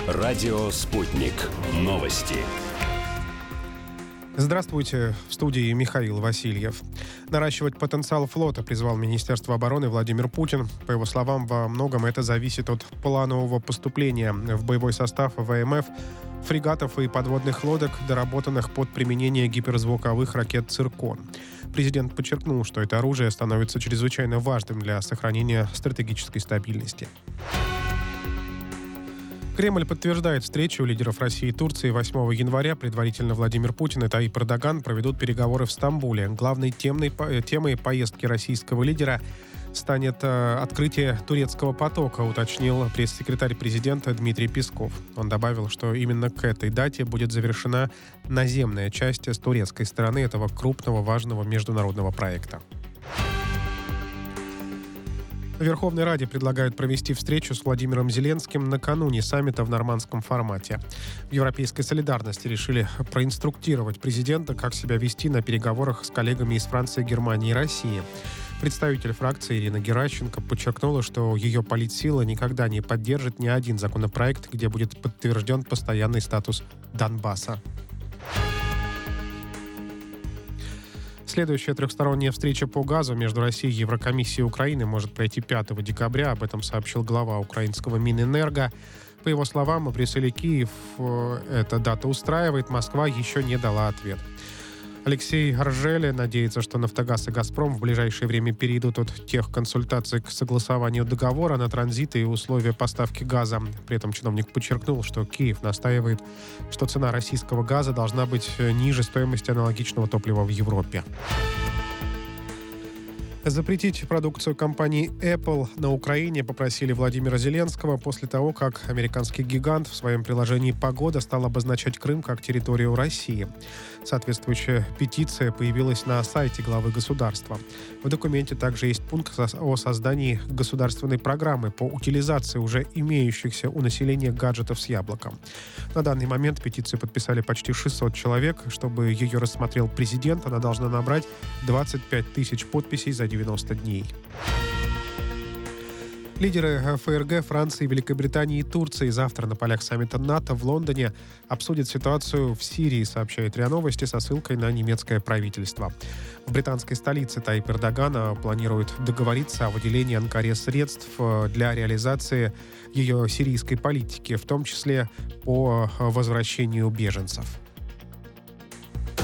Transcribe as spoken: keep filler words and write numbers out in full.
Радио «Спутник». Новости. Здравствуйте, в студии Михаил Васильев. Наращивать потенциал флота призвал Министерство обороны Владимир Путин. По его словам, во многом это зависит от планового поступления в боевой состав ВМФ фрегатов и подводных лодок, доработанных под применение гиперзвуковых ракет «Циркон». Президент подчеркнул, что это оружие становится чрезвычайно важным для сохранения стратегической стабильности. Кремль подтверждает встречу лидеров России и Турции восьмого января. Предварительно Владимир Путин и Таип Эрдоган проведут переговоры в Стамбуле. Главной темной, темой поездки российского лидера станет э, открытие турецкого потока, уточнил пресс-секретарь президента Дмитрий Песков. Он добавил, что именно к этой дате будет завершена наземная часть с турецкой стороны этого крупного важного международного проекта. В Верховной Раде предлагают провести встречу с Владимиром Зеленским накануне саммита в нормандском формате. В Европейской солидарности решили проинструктировать президента, как себя вести на переговорах с коллегами из Франции, Германии и России. Представитель фракции Ирина Геращенко подчеркнула, что ее политсила никогда не поддержит ни один законопроект, где будет подтвержден постоянный статус Донбасса. Следующая трехсторонняя встреча по газу между Россией, Еврокомиссией и Украиной может пройти пятого декабря. Об этом сообщил глава украинского Минэнерго. По его словам, Брюссель и Киев эта дата устраивает, Москва еще не дала ответ. Алексей Ржеле надеется, что «Нафтогаз» и «Газпром» в ближайшее время перейдут от тех консультаций к согласованию договора на транзит и условия поставки газа. При этом чиновник подчеркнул, что Киев настаивает, что цена российского газа должна быть ниже стоимости аналогичного топлива в Европе. Запретить продукцию компании Apple на Украине попросили Владимира Зеленского после того, как американский гигант в своем приложении «Погода» стал обозначать Крым как территорию России. Соответствующая петиция появилась на сайте главы государства. В документе также есть пункт о создании государственной программы по утилизации уже имеющихся у населения гаджетов с яблоком. На данный момент петицию подписали почти шестьсот человек. Чтобы ее рассмотрел президент, она должна набрать двадцать пять тысяч подписей за девяносто дней. Лидеры ФРГ, Франции, Великобритании и Турции завтра на полях саммита НАТО в Лондоне обсудят ситуацию в Сирии, сообщает РИА Новости со ссылкой на немецкое правительство. В британской столице Таип Эрдоган планирует договориться о выделении Анкаре средств для реализации ее сирийской политики, в том числе по возвращению беженцев.